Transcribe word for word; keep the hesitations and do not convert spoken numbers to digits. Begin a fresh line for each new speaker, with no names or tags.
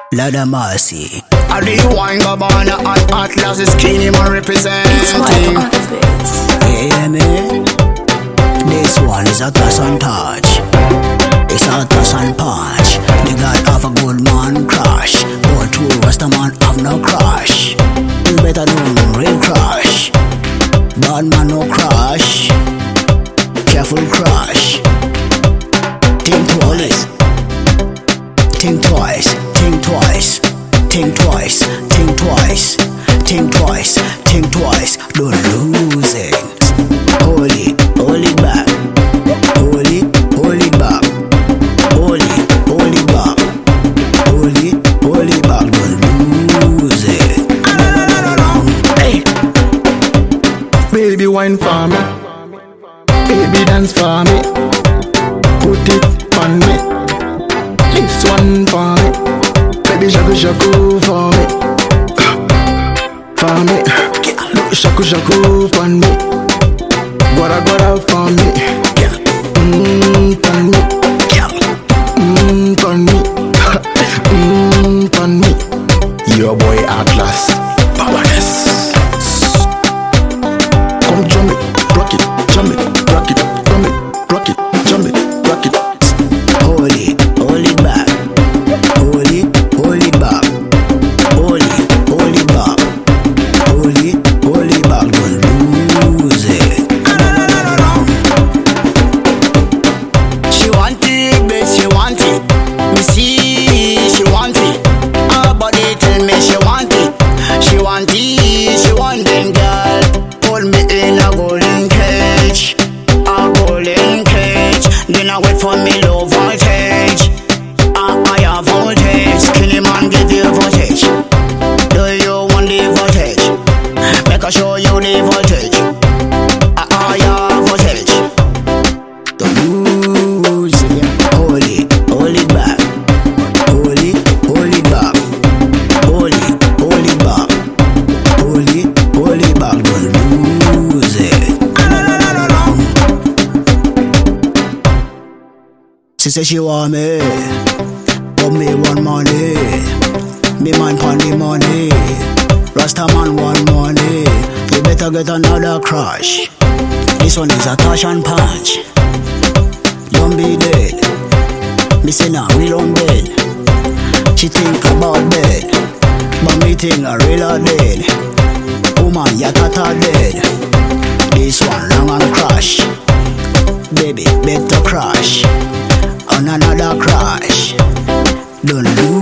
Lord of mercy.
I do you wine Gabbana and Atlas is skinny man representing.
You hear me? This one is a toss and touch. It's a toss and punch. The God have a good man crash, but two Rasta man have no crash. You better know real crash. Bad man no crash. Careful crash. Think twice. Think twice. Think twice. Think twice. Think twice. Think twice. Think twice. Don't lose it. Hold it. Hold it back. Hold it. Hold it back. Hold it. Hold it back. Hold it. Hold it back. Don't lose it.
Hey. Baby wine for me. Baby dance for me. Put it on me. This one for me. Baby shaku shaku for me. For me. Shaku shaku for me. Guara guara for me. Mmm for me. Mmm for me. Mmm for me. Your boy Atlas. Powerless. Come jump it, rock it, jump it, rock it, jump it, rock it, jump it, rock it.
Hold it, hold it back. Hold it, hold it back. Hold it, hold it back. Hold it, hold it back. Don't lose it. She want it, bitch, she want it. Me see, she want it. Her body tell me she want it. She want it, she want it, girl. Hold me in a golden cage, a golden cage. Then I wait for me low voltage, a higher voltage. Skinny man give you voltage. Do you want the voltage? Make I show you the voltage, a higher voltage. Don't lose it. Hold it, hold it back. Hold it, hold it back. Hold it, hold it back. Hold it, hold it back. Don't lose it. She say she want me, but me want money. Me man want the money. Rasta man want money. You better get another crush. This one is a touch and punch. Don't be dead. Me say nah, we don't bed. She think about bed, but me think I real dead. Woman, ya tata dead. This one long and crash. Baby, better crash on another crash. Don't lose